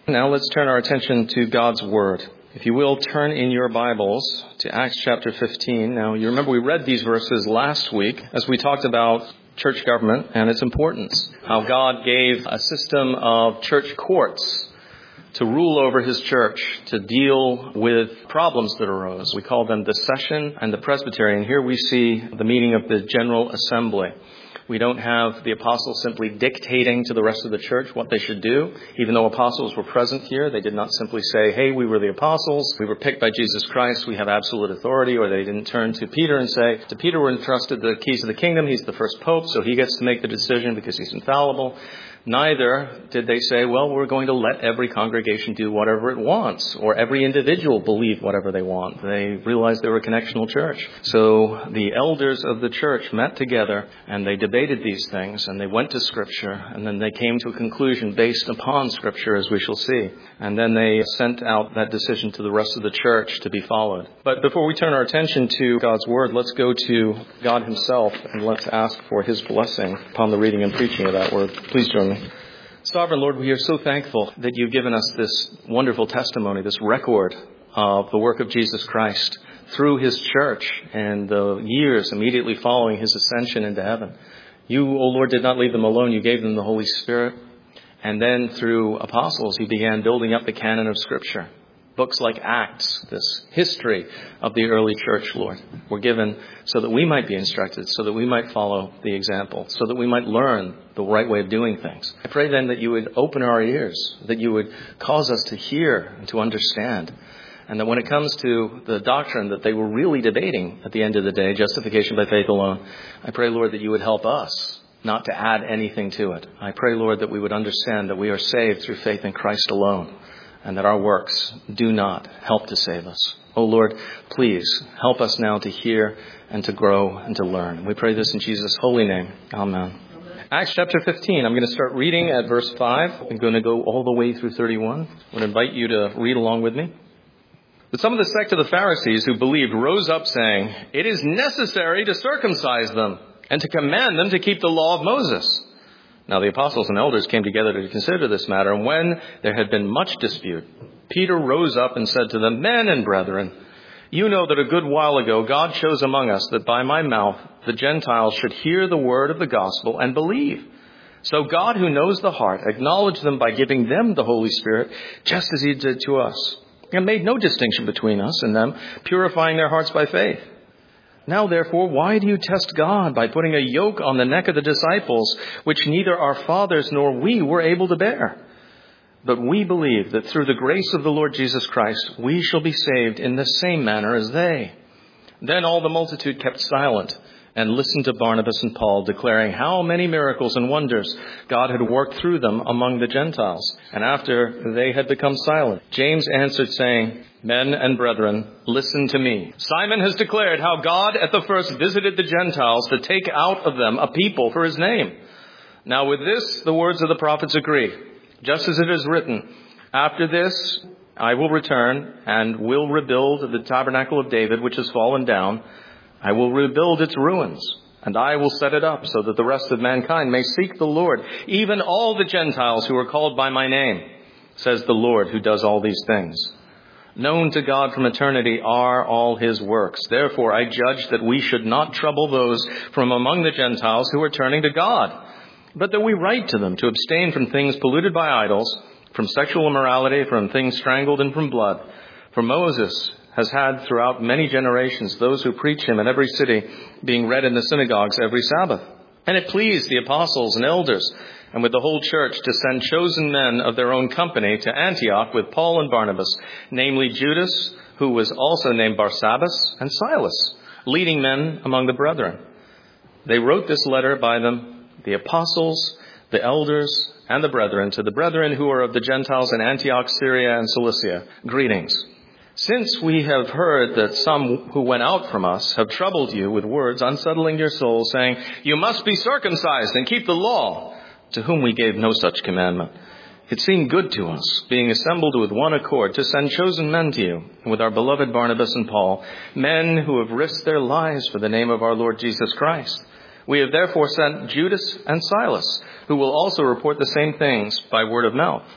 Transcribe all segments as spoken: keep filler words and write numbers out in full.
Now let's turn our attention to God's Word. If you will, turn in your Bibles to Acts chapter fifteen. Now, you remember we read these verses last week as we talked about church government and its importance. How God gave a system of church courts to rule over his church, to deal with problems that arose. We call them the session and the presbytery. And here we see the meeting of the General Assembly. We don't have the apostles simply dictating to the rest of the church what they should do. Even though apostles were present here, they did not simply say, hey, we were the apostles, we were picked by Jesus Christ, we have absolute authority. Or they didn't turn to Peter and say, to Peter were entrusted the keys of the kingdom, he's the first pope, so he gets to make the decision because he's infallible. Neither did they say, well, we're going to let every congregation do whatever it wants, or every individual believe whatever they want. They realized they were a connectional church. So the elders of the church met together, and they debated these things, and they went to Scripture, and then they came to a conclusion based upon Scripture, as we shall see. And then they sent out that decision to the rest of the church to be followed. But before we turn our attention to God's Word, let's go to God himself, and let's ask for his blessing upon the reading and preaching of that Word. Please join me. Sovereign Lord, we are so thankful that you've given us this wonderful testimony, this record of the work of Jesus Christ through his church and the years immediately following his ascension into heaven. You, O Lord, did not leave them alone. You gave them the Holy Spirit. And then through apostles, he began building up the canon of Scripture. Books like Acts, this history of the early church, Lord, were given so that we might be instructed, so that we might follow the example, so that we might learn the right way of doing things. I pray then that you would open our ears, that you would cause us to hear and to understand, and that when it comes to the doctrine that they were really debating at the end of the day, justification by faith alone, I pray, Lord, that you would help us not to add anything to it. I pray, Lord, that we would understand that we are saved through faith in Christ alone, and that our works do not help to save us. Oh Lord, please help us now to hear and to grow and to learn. We pray this in Jesus' holy name. Amen. Amen. Acts chapter fifteen. I'm going to start reading at verse five. I'm going to go all the way through thirty-one. I would invite you to read along with me. But some of the sect of the Pharisees who believed rose up saying, it is necessary to circumcise them and to command them to keep the law of Moses. Now the apostles and elders came together to consider this matter, and when there had been much dispute, Peter rose up and said to them, men and brethren, you know that a good while ago God chose among us that by my mouth the Gentiles should hear the word of the gospel and believe. So God, who knows the heart, acknowledged them by giving them the Holy Spirit, just as he did to us, and made no distinction between us and them, purifying their hearts by faith. Now, therefore, why do you test God by putting a yoke on the neck of the disciples, which neither our fathers nor we were able to bear? But we believe that through the grace of the Lord Jesus Christ, we shall be saved in the same manner as they. Then all the multitude kept silent and listened to Barnabas and Paul, declaring how many miracles and wonders God had worked through them among the Gentiles. And after they had become silent, James answered, saying, men and brethren, listen to me. Simon has declared how God at the first visited the Gentiles to take out of them a people for his name. Now with this, the words of the prophets agree. Just as it is written, after this, I will return and will rebuild the tabernacle of David, which has fallen down. I will rebuild its ruins, and I will set it up so that the rest of mankind may seek the Lord, even all the Gentiles who are called by my name, says the Lord who does all these things. Known to God from eternity are all his works. Therefore, I judge that we should not trouble those from among the Gentiles who are turning to God, but that we write to them to abstain from things polluted by idols, from sexual immorality, from things strangled, and from blood. For Moses has had throughout many generations those who preach him in every city, being read in the synagogues every Sabbath. And it pleased the apostles and elders and with the whole church to send chosen men of their own company to Antioch with Paul and Barnabas, namely Judas, who was also named Barsabbas, and Silas, leading men among the brethren. They wrote this letter by them, the apostles, the elders, and the brethren, to the brethren who are of the Gentiles in Antioch, Syria, and Cilicia. Greetings. Since we have heard that some who went out from us have troubled you with words, unsettling your souls, saying, you must be circumcised and keep the law, to whom we gave no such commandment. It seemed good to us, being assembled with one accord, to send chosen men to you, with our beloved Barnabas and Paul, men who have risked their lives for the name of our Lord Jesus Christ. We have therefore sent Judas and Silas, who will also report the same things by word of mouth.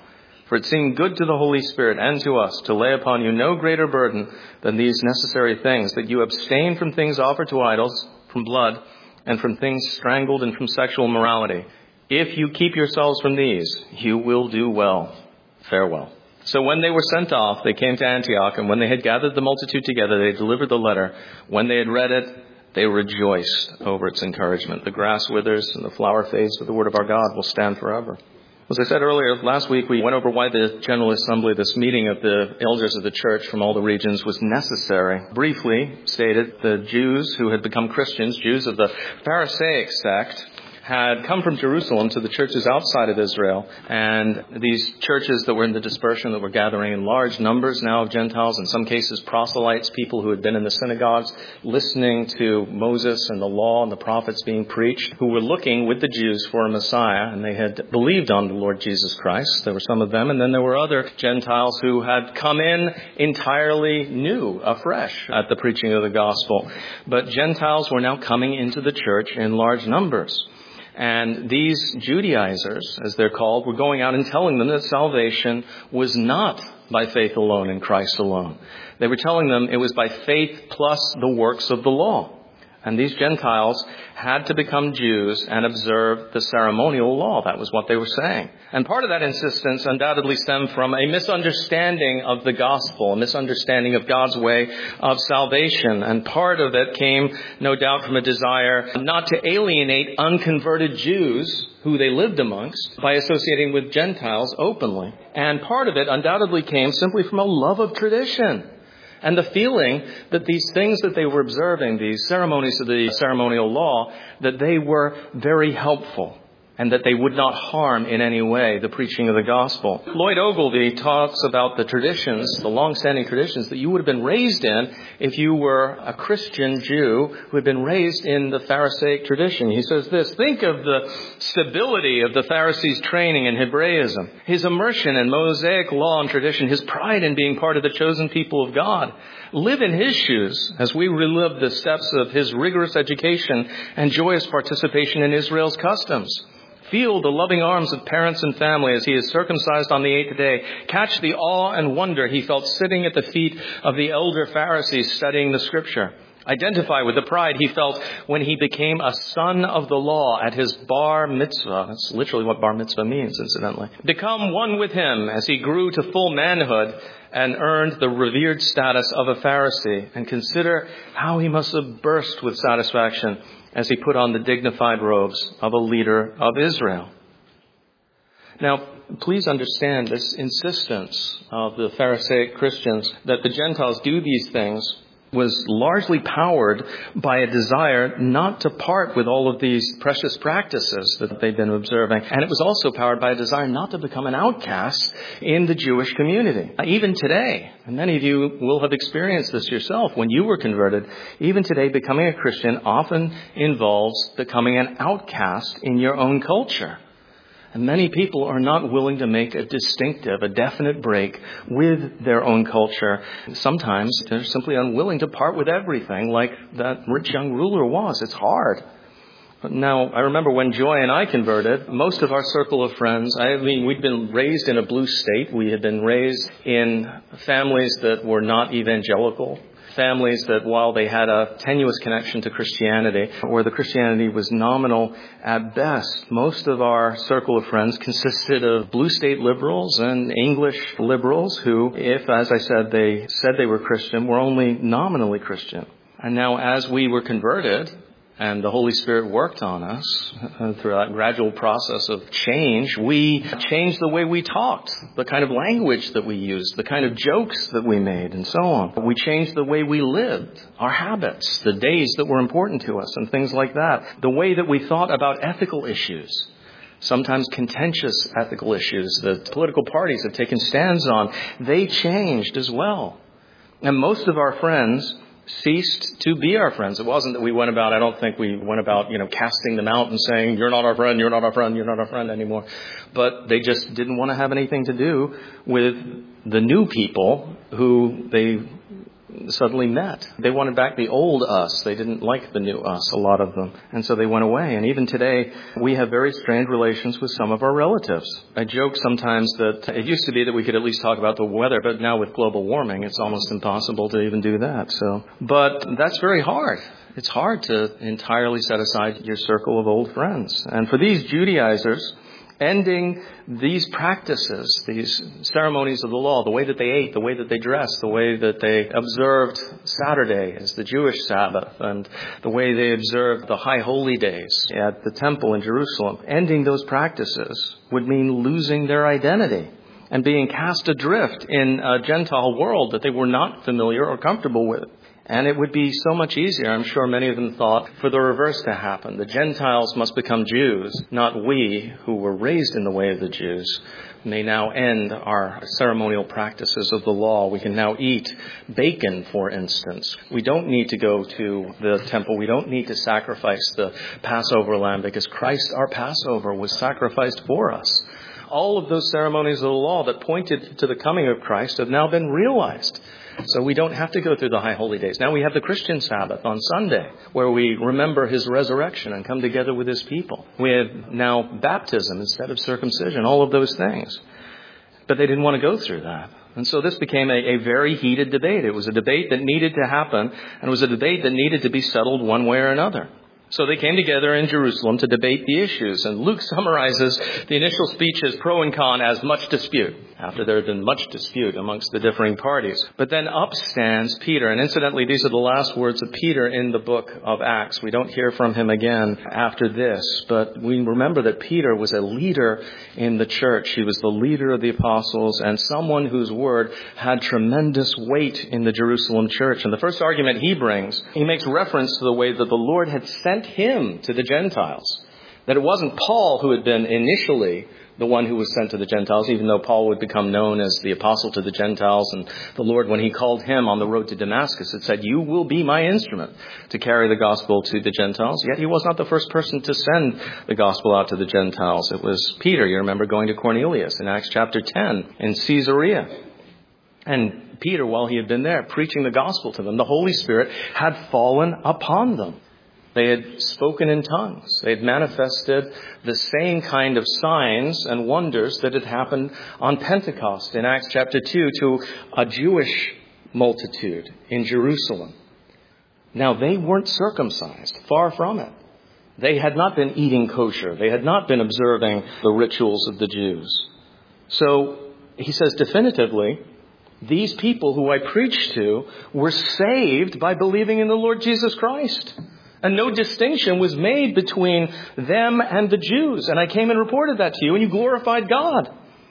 For it seemed good to the Holy Spirit and to us to lay upon you no greater burden than these necessary things, that you abstain from things offered to idols, from blood, and from things strangled, and from sexual immorality. If you keep yourselves from these, you will do well. Farewell. So when they were sent off, they came to Antioch, and when they had gathered the multitude together, they delivered the letter. When they had read it, they rejoiced over its encouragement. The grass withers and the flower fades, but the word of our God will stand forever. As I said earlier, last week we went over why the General Assembly, this meeting of the elders of the church from all the regions, was necessary. Briefly stated, the Jews who had become Christians, Jews of the Pharisaic sect, had come from Jerusalem to the churches outside of Israel. And these churches that were in the dispersion, that were gathering in large numbers now of Gentiles, in some cases proselytes, people who had been in the synagogues listening to Moses and the law and the prophets being preached, who were looking with the Jews for a Messiah, and they had believed on the Lord Jesus Christ. There were some of them, and then there were other Gentiles who had come in entirely new, afresh, at the preaching of the gospel. But Gentiles were now coming into the church in large numbers. And these Judaizers, as they're called, were going out and telling them that salvation was not by faith alone in Christ alone. They were telling them it was by faith plus the works of the law. And these Gentiles had to become Jews and observe the ceremonial law. That was what they were saying. And part of that insistence undoubtedly stemmed from a misunderstanding of the gospel, a misunderstanding of God's way of salvation. And part of it came, no doubt, from a desire not to alienate unconverted Jews who they lived amongst by associating with Gentiles openly. And part of it undoubtedly came simply from a love of tradition. And the feeling that these things that they were observing, these ceremonies of the ceremonial law, that they were very helpful and that they would not harm in any way the preaching of the gospel. Lloyd Ogilvie talks about the traditions, the long-standing traditions that you would have been raised in if you were a Christian Jew who had been raised in the Pharisaic tradition. He says this: think of the stability of the Pharisees' training in Hebraism, his immersion in Mosaic law and tradition, his pride in being part of the chosen people of God. Live in his shoes as we relive the steps of his rigorous education and joyous participation in Israel's customs. Feel the loving arms of parents and family as he is circumcised on the eighth day. Catch the awe and wonder he felt sitting at the feet of the elder Pharisees studying the scripture. Identify with the pride he felt when he became a son of the law at his bar mitzvah. That's literally what bar mitzvah means, incidentally. Become one with him as he grew to full manhood and earned the revered status of a Pharisee. And consider how he must have burst with satisfaction as he put on the dignified robes of a leader of Israel. Now, please understand this insistence of the Pharisaic Christians that the Gentiles do these things was largely powered by a desire not to part with all of these precious practices that they'd been observing. And it was also powered by a desire not to become an outcast in the Jewish community. Even today, and many of you will have experienced this yourself when you were converted, even today becoming a Christian often involves becoming an outcast in your own culture. And many people are not willing to make a distinctive, a definite break with their own culture. Sometimes they're simply unwilling to part with everything like that rich young ruler was. It's hard. Now, I remember when Joy and I converted, most of our circle of friends, I mean, we'd been raised in a blue state. We had been raised in families that were not evangelical. Families that, while they had a tenuous connection to Christianity, or the Christianity was nominal at best, most of our circle of friends consisted of blue state liberals and English liberals who, if, as I said, they said they were Christian, were only nominally Christian. And now, as we were converted, and the Holy Spirit worked on us uh, through that gradual process of change, we changed the way we talked, the kind of language that we used, the kind of jokes that we made, and so on. We changed the way we lived, our habits, the days that were important to us, and things like that. The way that we thought about ethical issues, sometimes contentious ethical issues that political parties have taken stands on, they changed as well. And most of our friends ceased to be our friends. It wasn't that we went about, I don't think we went about, you know, casting them out and saying, you're not our friend, you're not our friend, you're not our friend anymore. But they just didn't want to have anything to do with the new people who they suddenly met. They wanted back the old us. They didn't like the new us, a lot of them. And so they went away. And even today, we have very strained relations with some of our relatives. I joke sometimes that it used to be that we could at least talk about the weather, but now with global warming, it's almost impossible to even do that. So, but that's very hard. It's hard to entirely set aside your circle of old friends. And for these Judaizers, ending these practices, these ceremonies of the law, the way that they ate, the way that they dressed, the way that they observed Saturday as the Jewish Sabbath, and the way they observed the high holy days at the temple in Jerusalem, ending those practices would mean losing their identity and being cast adrift in a Gentile world that they were not familiar or comfortable with. And it would be so much easier, I'm sure many of them thought, for the reverse to happen. The Gentiles must become Jews, not we, who were raised in the way of the Jews, may now end our ceremonial practices of the law. We can now eat bacon, for instance. We don't need to go to the temple. We don't need to sacrifice the Passover lamb because Christ, our Passover, was sacrificed for us. All of those ceremonies of the law that pointed to the coming of Christ have now been realized. So we don't have to go through the high holy days. Now we have the Christian Sabbath on Sunday, where we remember his resurrection and come together with his people. We have now baptism instead of circumcision, all of those things. But they didn't want to go through that. And so this became a, a very heated debate. It was a debate that needed to happen, and it was a debate that needed to be settled one way or another. So they came together in Jerusalem to debate the issues. And Luke summarizes the initial speech as pro and con as much dispute, after there had been much dispute amongst the differing parties. But then up stands Peter. And incidentally, these are the last words of Peter in the book of Acts. We don't hear from him again after this. But we remember that Peter was a leader in the church. He was the leader of the apostles and someone whose word had tremendous weight in the Jerusalem church. And the first argument he brings, he makes reference to the way that the Lord had sent him to the Gentiles. That it wasn't Paul who had been initially the one who was sent to the Gentiles, even though Paul would become known as the apostle to the Gentiles. And the Lord, when he called him on the road to Damascus, had said, "You will be my instrument to carry the gospel to the Gentiles." Yet he was not the first person to send the gospel out to the Gentiles. It was Peter, you remember, going to Cornelius in Acts chapter ten in Caesarea. And Peter, while he had been there preaching the gospel to them, the Holy Spirit had fallen upon them. They had spoken in tongues. They had manifested the same kind of signs and wonders that had happened on Pentecost in Acts chapter two to a Jewish multitude in Jerusalem. Now, they weren't circumcised, far from it. They had not been eating kosher. They had not been observing the rituals of the Jews. So he says definitively, these people who I preached to were saved by believing in the Lord Jesus Christ. And no distinction was made between them and the Jews. And I came and reported that to you, and you glorified God.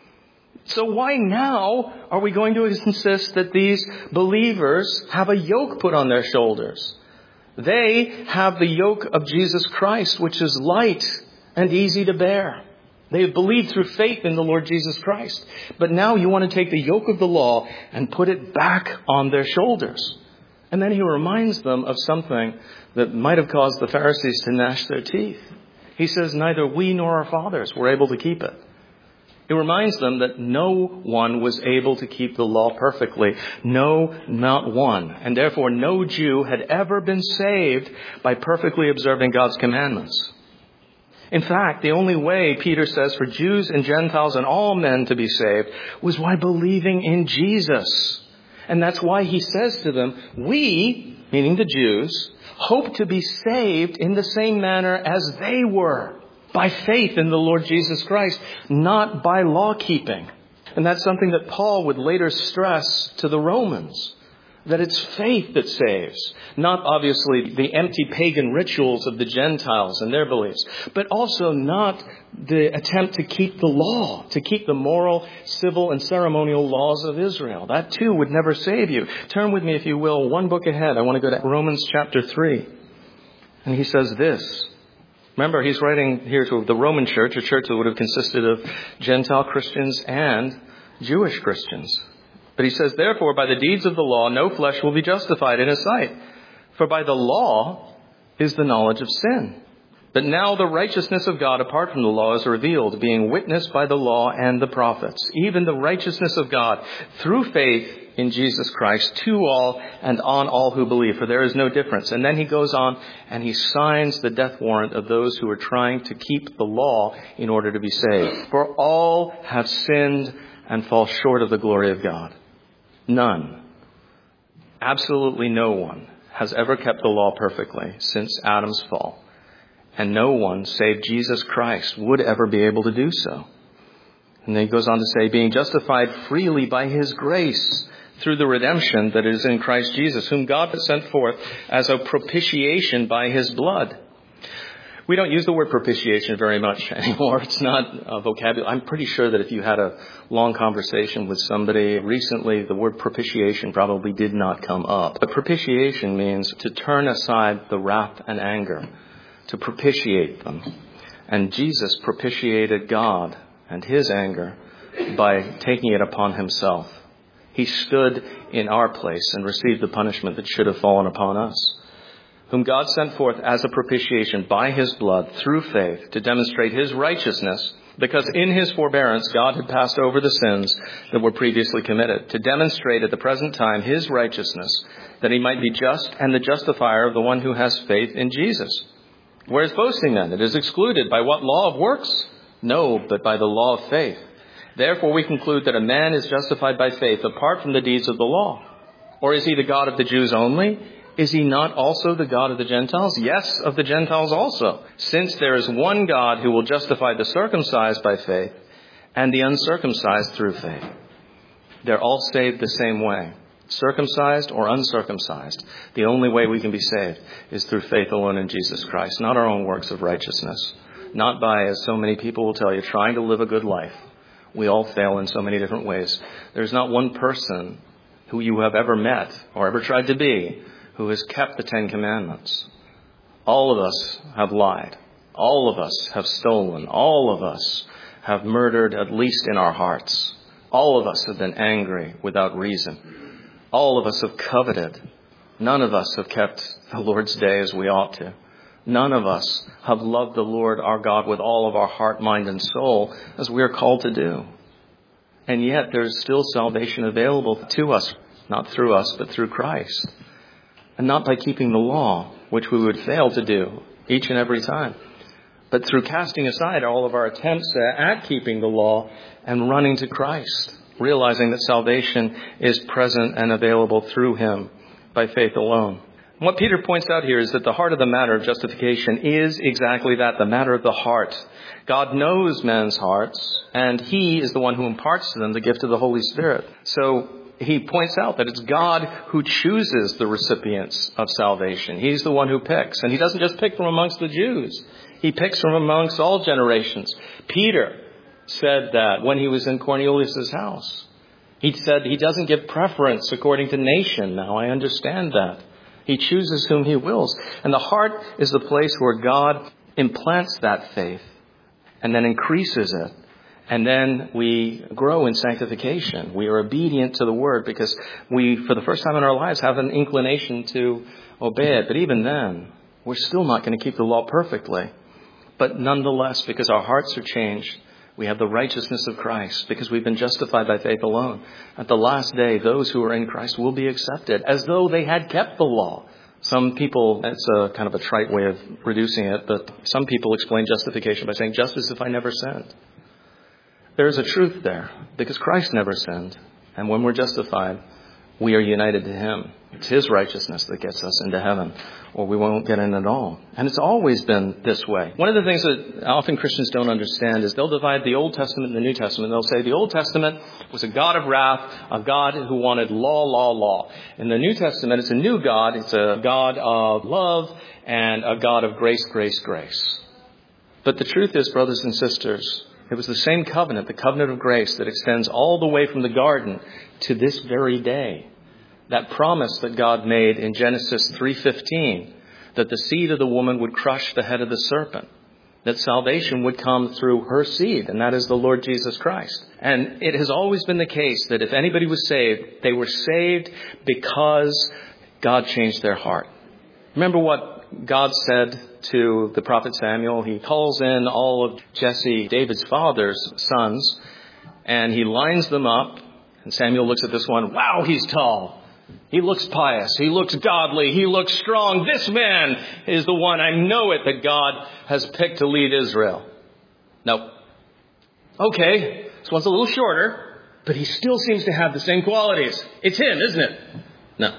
So why now are we going to insist that these believers have a yoke put on their shoulders? They have the yoke of Jesus Christ, which is light and easy to bear. They have believed through faith in the Lord Jesus Christ. But now you want to take the yoke of the law and put it back on their shoulders. And then he reminds them of something that might have caused the Pharisees to gnash their teeth. He says, neither we nor our fathers were able to keep it. He reminds them that no one was able to keep the law perfectly. No, not one. And therefore, no Jew had ever been saved by perfectly observing God's commandments. In fact, the only way, Peter says, for Jews and Gentiles and all men to be saved was by believing in Jesus. And that's why he says to them, we, meaning the Jews, hope to be saved in the same manner as they were, by faith in the Lord Jesus Christ, not by law keeping. And that's something that Paul would later stress to the Romans, that it's faith that saves, not obviously the empty pagan rituals of the Gentiles and their beliefs, but also not the attempt to keep the law, to keep the moral, civil, and ceremonial laws of Israel. That too would never save you. Turn with me, if you will, one book ahead. I want to go to Romans chapter three. And he says this. Remember, he's writing here to the Roman church, a church that would have consisted of Gentile Christians and Jewish Christians. But he says, therefore, by the deeds of the law, no flesh will be justified in his sight. For by the law is the knowledge of sin. But now the righteousness of God apart from the law is revealed, being witnessed by the law and the prophets, even the righteousness of God through faith in Jesus Christ to all and on all who believe, for there is no difference. And then he goes on and he signs the death warrant of those who are trying to keep the law in order to be saved. For all have sinned and fall short of the glory of God. None, absolutely no one, has ever kept the law perfectly since Adam's fall. And no one, save Jesus Christ, would ever be able to do so. And then he goes on to say, being justified freely by his grace through the redemption that is in Christ Jesus, whom God has sent forth as a propitiation by his blood. We don't use the word propitiation very much anymore. It's not a vocabulary. I'm pretty sure that if you had a long conversation with somebody recently, the word propitiation probably did not come up. But propitiation means to turn aside the wrath and anger, to propitiate them. And Jesus propitiated God and his anger by taking it upon himself. He stood in our place and received the punishment that should have fallen upon us, whom God sent forth as a propitiation by his blood through faith to demonstrate his righteousness, because in his forbearance God had passed over the sins that were previously committed, to demonstrate at the present time his righteousness, that he might be just and the justifier of the one who has faith in Jesus. Where is boasting then? It is excluded. By what law of works? No, but by the law of faith. Therefore we conclude that a man is justified by faith apart from the deeds of the law. Or is he the God of the Jews only? Is he not also the God of the Gentiles? Yes, of the Gentiles also. Since there is one God who will justify the circumcised by faith and the uncircumcised through faith. They're all saved the same way. Circumcised or uncircumcised. The only way we can be saved is through faith alone in Jesus Christ, not our own works of righteousness. Not by, as so many people will tell you, trying to live a good life. We all fail in so many different ways. There's not one person who you have ever met or ever tried to be who has kept the Ten Commandments. All of us have lied. All of us have stolen. All of us have murdered, at least in our hearts. All of us have been angry without reason. All of us have coveted. None of us have kept the Lord's day as we ought to. None of us have loved the Lord our God with all of our heart, mind, and soul as we are called to do. And yet there's still salvation available to us, not through us, but through Christ. And not by keeping the law, which we would fail to do each and every time, but through casting aside all of our attempts at keeping the law and running to Christ, realizing that salvation is present and available through him by faith alone. What Peter points out here is that the heart of the matter of justification is exactly that, the matter of the heart. God knows men's hearts, and he is the one who imparts to them the gift of the Holy Spirit. So he points out that it's God who chooses the recipients of salvation. He's the one who picks. And he doesn't just pick from amongst the Jews. He picks from amongst all generations. Peter said that when he was in Cornelius' house. He said he doesn't give preference according to nation. Now, I understand that. He chooses whom he wills. And the heart is the place where God implants that faith and then increases it. And then we grow in sanctification. We are obedient to the word because we, for the first time in our lives, have an inclination to obey it. But even then, we're still not going to keep the law perfectly. But nonetheless, because our hearts are changed, we have the righteousness of Christ because we've been justified by faith alone. At the last day, those who are in Christ will be accepted as though they had kept the law. Some people, it's a kind of a trite way of reducing it, but some people explain justification by saying, just as if I never sinned. There is a truth there because Christ never sinned. And when we're justified, we are united to him. It's his righteousness that gets us into heaven, or we won't get in at all. And it's always been this way. One of the things that often Christians don't understand is they'll divide the Old Testament and the New Testament. They'll say the Old Testament was a God of wrath, a God who wanted law, law, law. In the New Testament, it's a new God. It's a God of love and a God of grace, grace, grace. But the truth is, brothers and sisters, it was the same covenant, the covenant of grace that extends all the way from the garden to this very day. That promise that God made in Genesis three fifteen, that the seed of the woman would crush the head of the serpent, that salvation would come through her seed, and that is the Lord Jesus Christ. And it has always been the case that if anybody was saved, they were saved because God changed their heart. Remember what God said to the prophet Samuel, he calls in all of Jesse, David's father's sons, and he lines them up. And Samuel looks at this one. Wow, he's tall. He looks pious. He looks godly. He looks strong. This man is the one. I know it that God has picked to lead Israel. Nope. Okay, this one's a little shorter, but he still seems to have the same qualities. It's him, isn't it? No.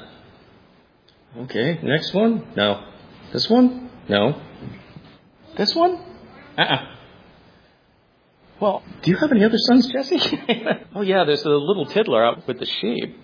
Okay, next one? No. This one? No. This one? Uh-uh. Well, do you have any other sons, Jesse? Oh, yeah, there's the little tiddler out with the sheep.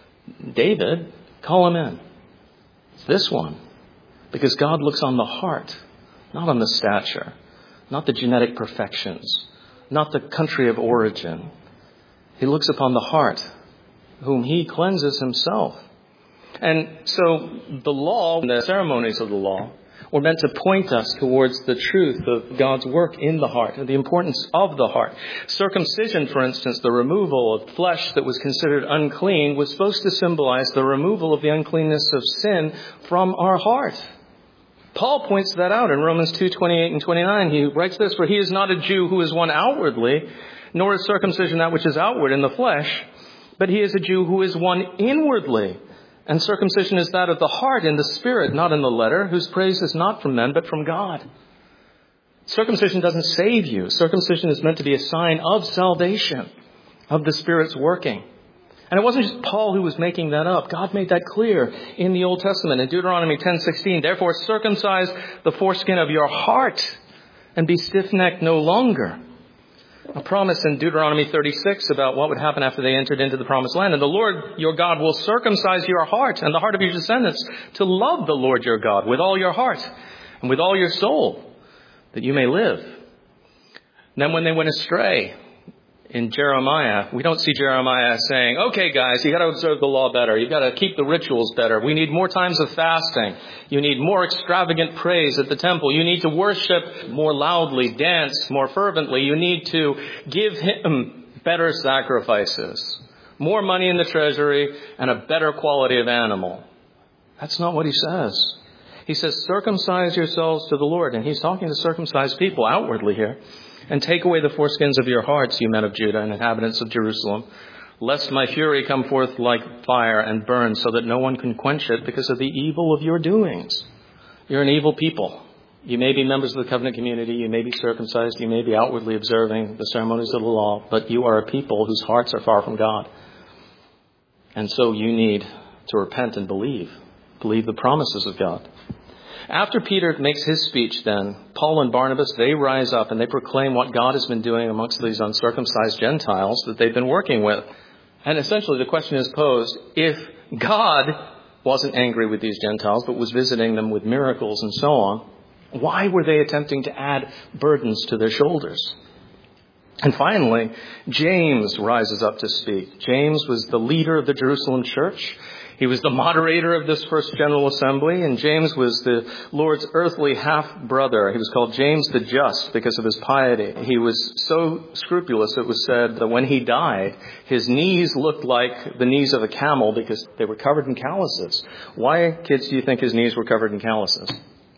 David, call him in. It's this one. Because God looks on the heart, not on the stature, not the genetic perfections, not the country of origin. He looks upon the heart, whom he cleanses himself. And so the law, the ceremonies of the law, were meant to point us towards the truth of God's work in the heart and the importance of the heart. Circumcision, for instance, the removal of flesh that was considered unclean, was supposed to symbolize the removal of the uncleanness of sin from our heart. Paul points that out in Romans two, twenty-eight and twenty-nine. He writes this, "For he is not a Jew who is one outwardly, nor is circumcision that which is outward in the flesh, but he is a Jew who is one inwardly. And circumcision is that of the heart in the spirit, not in the letter, whose praise is not from men, but from God." Circumcision doesn't save you. Circumcision is meant to be a sign of salvation, of the Spirit's working. And it wasn't just Paul who was making that up. God made that clear in the Old Testament. In Deuteronomy ten sixteen, "Therefore circumcise the foreskin of your heart and be stiff-necked no longer." A promise in Deuteronomy thirty-six about what would happen after they entered into the promised land. "And the Lord your God will circumcise your heart and the heart of your descendants to love the Lord your God with all your heart and with all your soul, that you may live." And then when they went astray in Jeremiah, we don't see Jeremiah saying, "Okay, guys, you got to observe the law better. You got to keep the rituals better. We need more times of fasting. You need more extravagant praise at the temple. You need to worship more loudly, dance more fervently. You need to give him better sacrifices, more money in the treasury, and a better quality of animal." That's not what he says. He says, "Circumcise yourselves to the Lord." And he's talking to circumcised people outwardly here. "And take away the foreskins of your hearts, you men of Judah and inhabitants of Jerusalem, lest my fury come forth like fire and burn, so that no one can quench it because of the evil of your doings." You're an evil people. You may be members of the covenant community. You may be circumcised. You may be outwardly observing the ceremonies of the law. But you are a people whose hearts are far from God. And so you need to repent and believe. Believe the promises of God. After Peter makes his speech then, Paul and Barnabas, they rise up and they proclaim what God has been doing amongst these uncircumcised Gentiles that they've been working with. And essentially the question is posed, if God wasn't angry with these Gentiles, but was visiting them with miracles and so on, why were they attempting to add burdens to their shoulders? And finally, James rises up to speak. James was the leader of the Jerusalem church. He was the moderator of this first General Assembly, and James was the Lord's earthly half-brother. He was called James the Just because of his piety. He was so scrupulous, it was said that when he died, his knees looked like the knees of a camel because they were covered in calluses. Why, kids, do you think his knees were covered in calluses?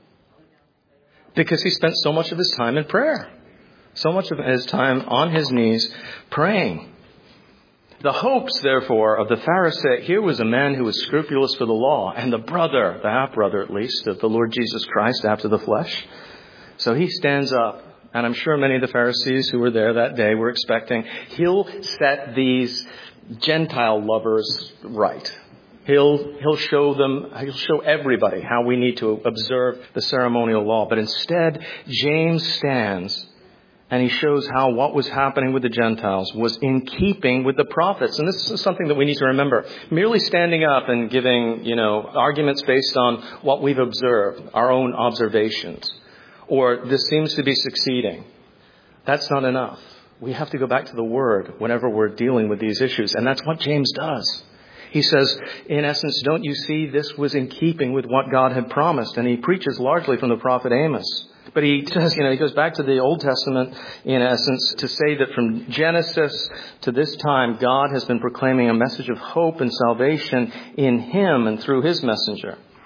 Because he spent so much of his time in prayer. So much of his time on his knees praying. The hopes, therefore, of the Pharisee, here was a man who was scrupulous for the law, and the brother, the half-brother at least, of the Lord Jesus Christ after the flesh. So he stands up, and I'm sure many of the Pharisees who were there that day were expecting, he'll set these Gentile lovers right. He'll, he'll show them, he'll show everybody how we need to observe the ceremonial law. But instead, James stands and he shows how what was happening with the Gentiles was in keeping with the prophets. And this is something that we need to remember. Merely standing up and giving, you know, arguments based on what we've observed, our own observations, or this seems to be succeeding, that's not enough. We have to go back to the Word whenever we're dealing with these issues. And that's what James does. He says, in essence, don't you see this was in keeping with what God had promised? And he preaches largely from the prophet Amos. But he does, you know, he goes back to the Old Testament, in essence, to say that from Genesis to this time, God has been proclaiming a message of hope and salvation in him and through his messenger.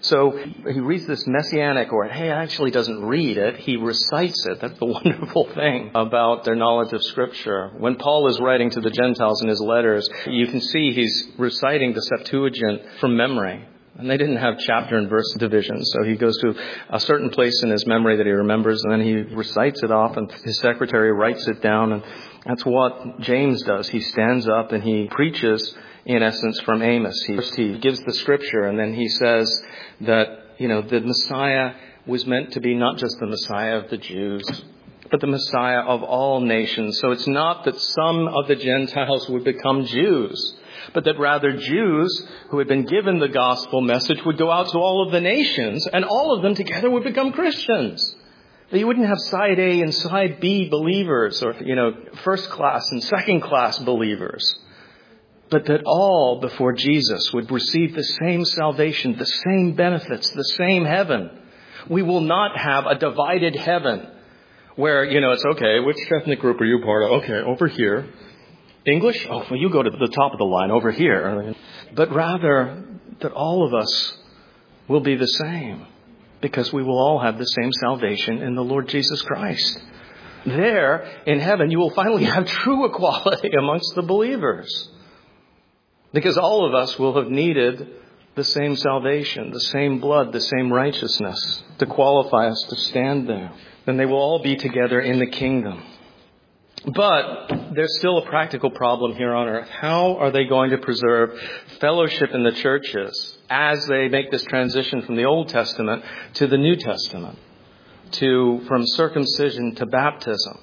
So he reads this messianic, or he actually doesn't read it, he recites it. That's the wonderful thing about their knowledge of Scripture. When Paul is writing to the Gentiles in his letters, you can see he's reciting the Septuagint from memory. And they didn't have chapter and verse divisions, so he goes to a certain place in his memory that he remembers, and then he recites it off, and his secretary writes it down, and that's what James does. He stands up and he preaches, in essence, from Amos. He, he gives the Scripture, and then he says that, you know, the Messiah was meant to be not just the Messiah of the Jews, but the Messiah of all nations. So it's not that some of the Gentiles would become Jews, but that rather Jews who had been given the gospel message would go out to all of the nations, and all of them together would become Christians. That you wouldn't have side A and side B believers, or, you know, first class and second class believers, but that all before Jesus would receive the same salvation, the same benefits, the same heaven. We will not have a divided heaven where, you know, it's okay, which ethnic group are you part of? Okay, over here. English? Oh, well, you go to the top of the line over here. But rather that all of us will be the same, because we will all have the same salvation in the Lord Jesus Christ. There, in heaven, you will finally have true equality amongst the believers, because all of us will have needed the same salvation, the same blood, the same righteousness to qualify us to stand there. Then they will all be together in the kingdom. But there's still a practical problem here on earth. How are they going to preserve fellowship in the churches as they make this transition from the Old Testament to the New Testament, to from circumcision to baptism,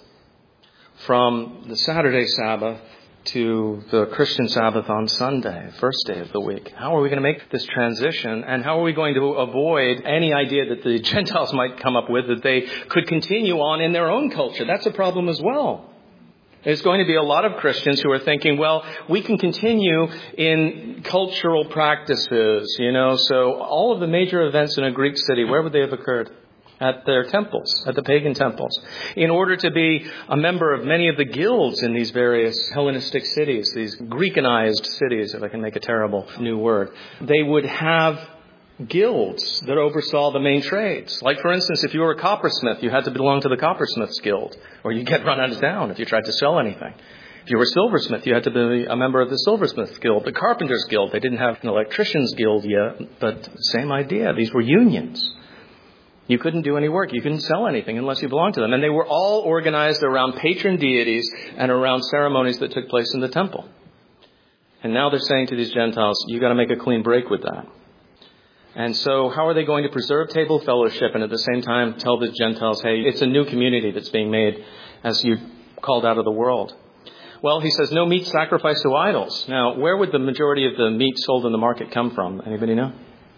from the Saturday Sabbath to the Christian Sabbath on Sunday, first day of the week? How are we going to make this transition? And how are we going to avoid any idea that the Gentiles might come up with that they could continue on in their own culture? That's a problem as well. There's going to be a lot of Christians who are thinking, well, we can continue in cultural practices, you know. So all of the major events in a Greek city, where would they have occurred? At their temples, at the pagan temples. In order to be a member of many of the guilds in these various Hellenistic cities, these Greekanized cities, if I can make a terrible new word, they would have guilds that oversaw the main trades. Like, for instance, if you were a coppersmith, you had to belong to the coppersmiths guild, or you'd get run out of town if you tried to sell anything. If you were a silversmith, you had to be a member of the silversmith guild, the carpenters guild. They didn't have an electricians guild yet, but same idea. These were unions. You couldn't do any work. You couldn't sell anything unless you belonged to them. And they were all organized around patron deities and around ceremonies that took place in the temple. And now they're saying to these Gentiles, you got to make a clean break with that. And so how are they going to preserve table fellowship and at the same time tell the Gentiles, hey, it's a new community that's being made as you called out of the world? Well, he says, no meat sacrificed to idols. Now, where would the majority of the meat sold in the market come from? Anybody know?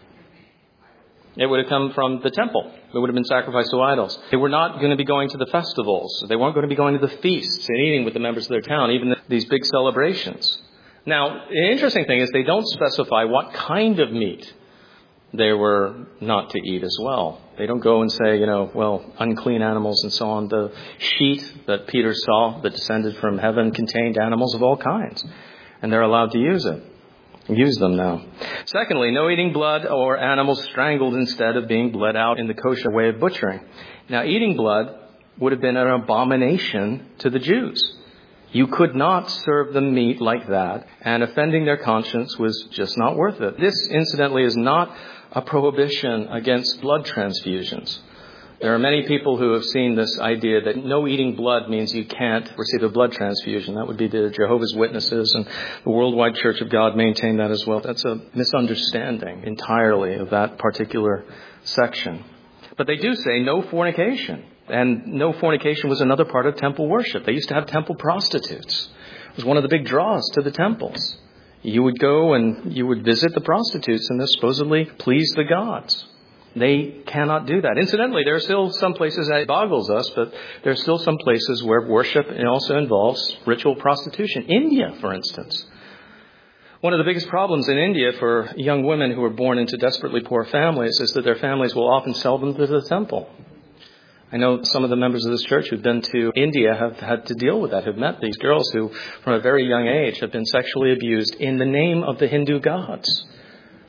It would have come from the temple. It would have been sacrificed to idols. They were not going to be going to the festivals. They weren't going to be going to the feasts and eating with the members of their town, even these big celebrations. Now, the interesting thing is they don't specify what kind of meat they were not to eat as well. They don't go and say, you know, well, unclean animals and so on. The sheet that Peter saw that descended from heaven contained animals of all kinds, and they're allowed to use it. Use them now. Secondly, no eating blood or animals strangled instead of being bled out in the kosher way of butchering. Now, eating blood would have been an abomination to the Jews. You could not serve them meat like that, and offending their conscience was just not worth it. This, incidentally, is not a prohibition against blood transfusions. There are many people who have seen this idea that no eating blood means you can't receive a blood transfusion. That would be the Jehovah's Witnesses, and the Worldwide Church of God maintain that as well. That's a misunderstanding entirely of that particular section. But they do say no fornication. And no fornication was another part of temple worship. They used to have temple prostitutes. It was one of the big draws to the temples. You would go and you would visit the prostitutes, and this supposedly pleased the gods. They cannot do that. Incidentally, there are still some places that boggles us, but there are still some places where worship also involves ritual prostitution. India, for instance. One of the biggest problems in India for young women who are born into desperately poor families is that their families will often sell them to the temple. I know some of the members of this church who've been to India have had to deal with that, who've met these girls who, from a very young age, have been sexually abused in the name of the Hindu gods.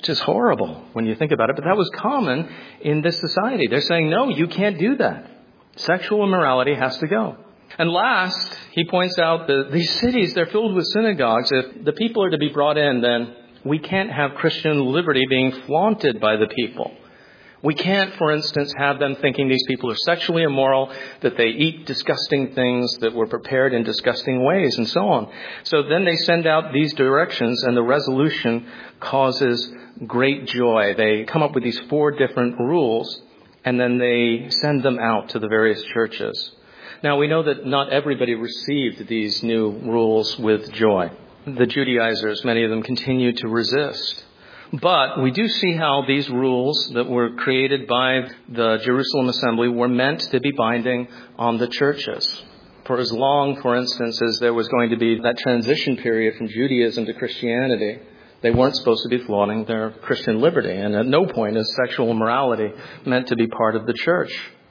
which is horrible when you think about it. But that was common in this society. They're saying, no, you can't do that. Sexual immorality has to go. And last, he points out that these cities, they're filled with synagogues. If the people are to be brought in, then we can't have Christian liberty being flaunted by the people. We can't, for instance, have them thinking these people are sexually immoral, that they eat disgusting things that were prepared in disgusting ways, and so on. So then they send out these directions, and the resolution causes great joy. They come up with these four different rules, and then they send them out to the various churches. Now, we know that not everybody received these new rules with joy. The Judaizers, many of them, continued to resist. But we do see how these rules that were created by the Jerusalem Assembly were meant to be binding on the churches. For as long, for instance, as there was going to be that transition period from Judaism to Christianity, they weren't supposed to be flaunting their Christian liberty. And at no point is sexual immorality meant to be part of the church.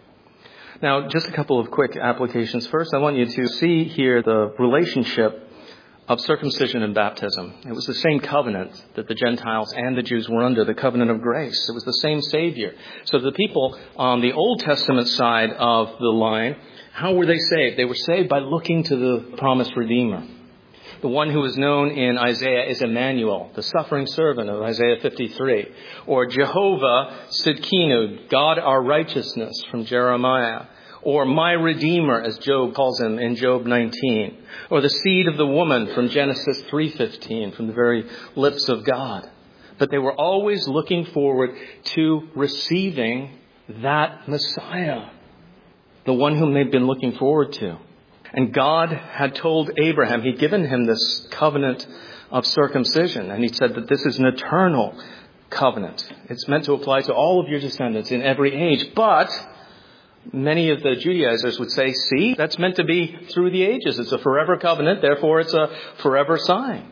Now, just a couple of quick applications. First, I want you to see here the relationship of circumcision and baptism. It was the same covenant that the Gentiles and the Jews were under, the covenant of grace. It was the same Savior. So the people on the Old Testament side of the line, how were they saved? They were saved by looking to the promised Redeemer. The one who is known in Isaiah is Emmanuel, the suffering servant of Isaiah fifty-three. Or Jehovah Sidkenu, God our righteousness, from Jeremiah. Or my Redeemer, as Job calls him in Job nineteen. Or the seed of the woman from Genesis three fifteen, from the very lips of God. But they were always looking forward to receiving that Messiah, the one whom they've been looking forward to. And God had told Abraham, he'd given him this covenant of circumcision. And he said that this is an eternal covenant. It's meant to apply to all of your descendants in every age. But many of the Judaizers would say, see, that's meant to be through the ages. It's a forever covenant, therefore it's a forever sign.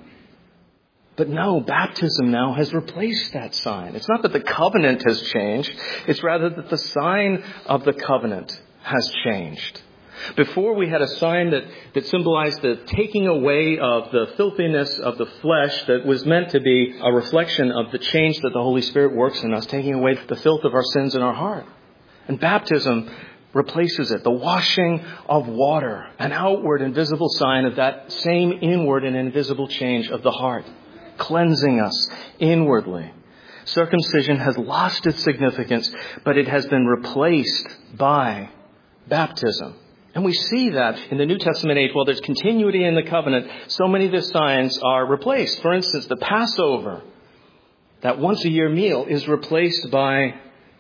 But no, baptism now has replaced that sign. It's not that the covenant has changed. It's rather that the sign of the covenant has changed. Before, we had a sign that, that symbolized the taking away of the filthiness of the flesh that was meant to be a reflection of the change that the Holy Spirit works in us, taking away the filth of our sins in our heart. And baptism replaces it, the washing of water, an outward and visible sign of that same inward and invisible change of the heart, cleansing us inwardly. Circumcision has lost its significance, but it has been replaced by baptism. And we see that in the New Testament age, while there's continuity in the covenant, so many of the signs are replaced. For instance, the Passover, that once a year meal, is replaced by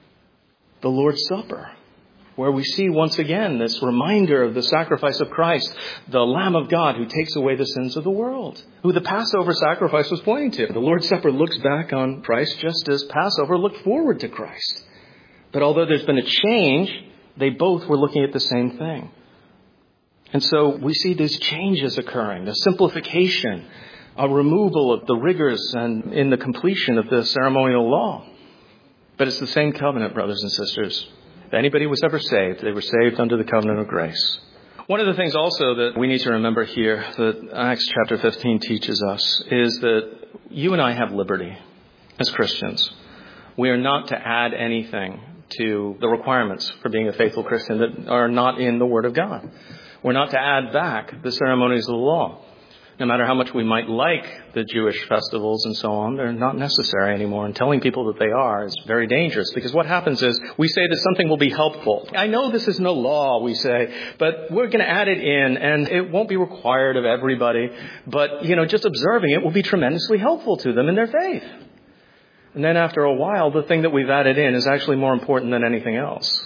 the Lord's Supper, where we see once again this reminder of the sacrifice of Christ, the Lamb of God who takes away the sins of the world, who the Passover sacrifice was pointing to. The Lord's Supper looks back on Christ just as Passover looked forward to Christ. But although there's been a change, they both were looking at the same thing. And so we see these changes occurring, the simplification, a removal of the rigors and in the completion of the ceremonial law. But it's the same covenant, brothers and sisters. If anybody was ever saved, they were saved under the covenant of grace. One of the things also that we need to remember here that Acts chapter fifteen teaches us is that you and I have liberty as Christians. We are not to add anything to the requirements for being a faithful Christian that are not in the Word of God. We're not to add back the ceremonies of the law. No matter how much we might like the Jewish festivals and so on, they're not necessary anymore. And telling people that they are is very dangerous, because what happens is we say that something will be helpful. I know this is no law, we say, but we're going to add it in, and it won't be required of everybody. But, you know, just observing it will be tremendously helpful to them in their faith. And then after a while, the thing that we've added in is actually more important than anything else.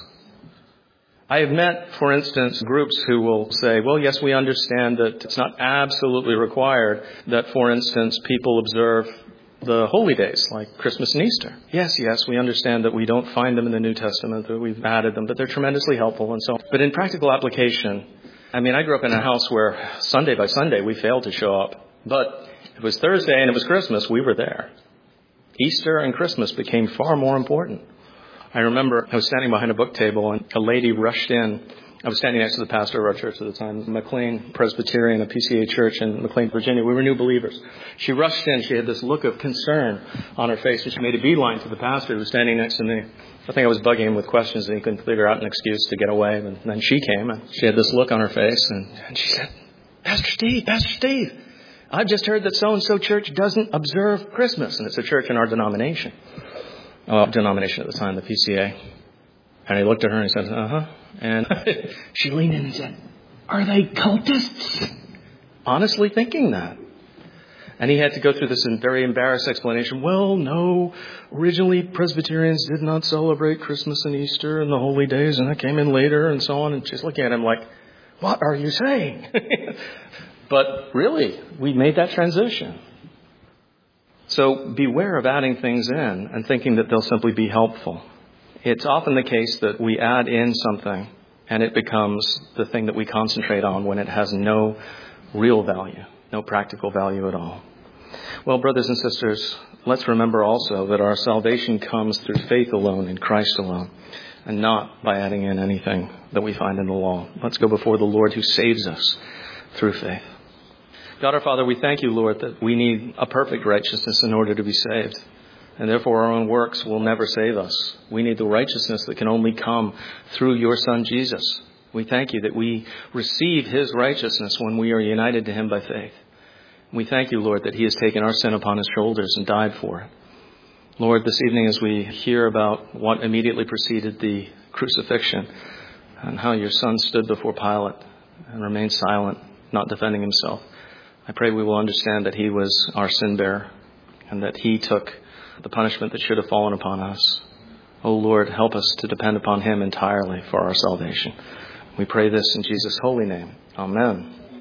I have met, for instance, groups who will say, well, yes, we understand that it's not absolutely required that, for instance, people observe the holy days like Christmas and Easter. Yes, yes, we understand that we don't find them in the New Testament, that we've added them, but they're tremendously helpful and so on. But in practical application, I mean, I grew up in a house where Sunday by Sunday we failed to show up. But it was Thursday and it was Christmas, we were there. Easter and Christmas became far more important. I remember I was standing behind a book table and a lady rushed in I was standing next to the pastor of our church at the time, McLean Presbyterian, a P C A church in McLean, Virginia. We were new believers. She rushed in. She had this look of concern on her face, and she made a beeline to the pastor who was standing next to me. I think I was bugging him with questions, and he couldn't figure out an excuse to get away. And then she came, and she had this look on her face, and, and she said, Pastor Steve, Pastor Steve, I've just heard that so-and-so church doesn't observe Christmas. And it's a church in our denomination. Well, denomination at the time, the P C A. And he looked at her and he said, uh-huh. And she leaned in and said, are they cultists? Honestly thinking that. And he had to go through this very embarrassed explanation. Well, no, originally Presbyterians did not celebrate Christmas and Easter and the holy days, and that came in later and so on. And she's looking at him like, what are you saying? But really, we made that transition. So beware of adding things in and thinking that they'll simply be helpful. It's often the case that we add in something and it becomes the thing that we concentrate on when it has no real value, no practical value at all. Well, brothers and sisters, let's remember also that our salvation comes through faith alone in Christ alone and not by adding in anything that we find in the law. Let's go before the Lord who saves us through faith. God our Father, we thank you, Lord, that we need a perfect righteousness in order to be saved. And therefore our own works will never save us. We need the righteousness that can only come through your Son, Jesus. We thank you that we receive his righteousness when we are united to him by faith. We thank you, Lord, that he has taken our sin upon his shoulders and died for it. Lord, this evening as we hear about what immediately preceded the crucifixion and how your Son stood before Pilate and remained silent, not defending himself, I pray we will understand that he was our sin bearer and that he took the punishment that should have fallen upon us. Oh Lord, help us to depend upon him entirely for our salvation. We pray this in Jesus' holy name. Amen.